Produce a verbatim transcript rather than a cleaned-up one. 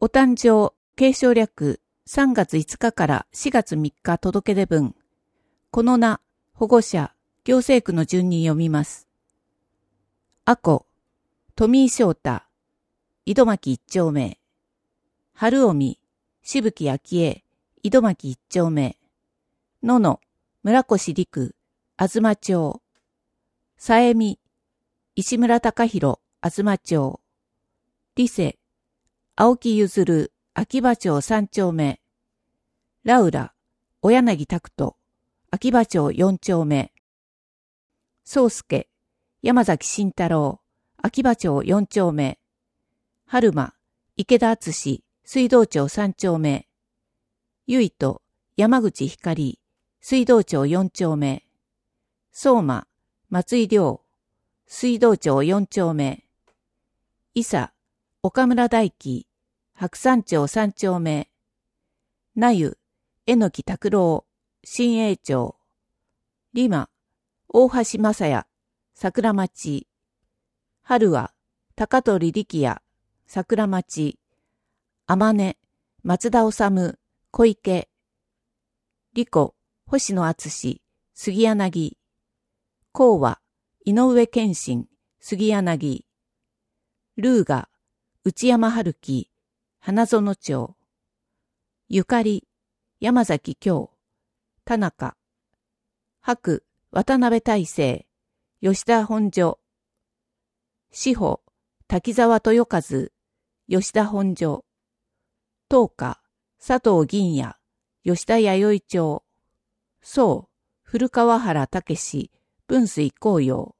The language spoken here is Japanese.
お誕生、継承略、さんがついつかからしがつみっか届け出文。この名、保護者、行政区の順に読みます。あこ、富井翔太、井戸巻一丁目。春臣、しぶきあきえ、井戸巻一丁目。のの、村越陸、あずま町。さえみ、石村隆弘、あずま町。りせ、青木ゆずる、秋葉町三丁目。ラウラ、小柳拓人、秋葉町四丁目。宗介、山崎慎太郎、秋葉町四丁目。春馬、池田敦、水道町三丁目。ゆいと、山口光、水道町四丁目。相馬、松井亮、水道町四丁目。伊佐、岡村大輝、白山町三丁目。なゆ、榎木拓郎、新栄町。リマ、大橋正也、桜町。春は、高取力也、桜町。あまね、松田治、小池。りこ、星野敦、杉柳。こうは、井上健信、杉柳。ルーガ、内山春樹、花園町。ゆかり、山崎京、田中。白、渡辺大成、吉田本所。志保、滝沢豊和、吉田本所。東花、佐藤銀也、吉田弥生町。宋、古川原武史、文水紅葉。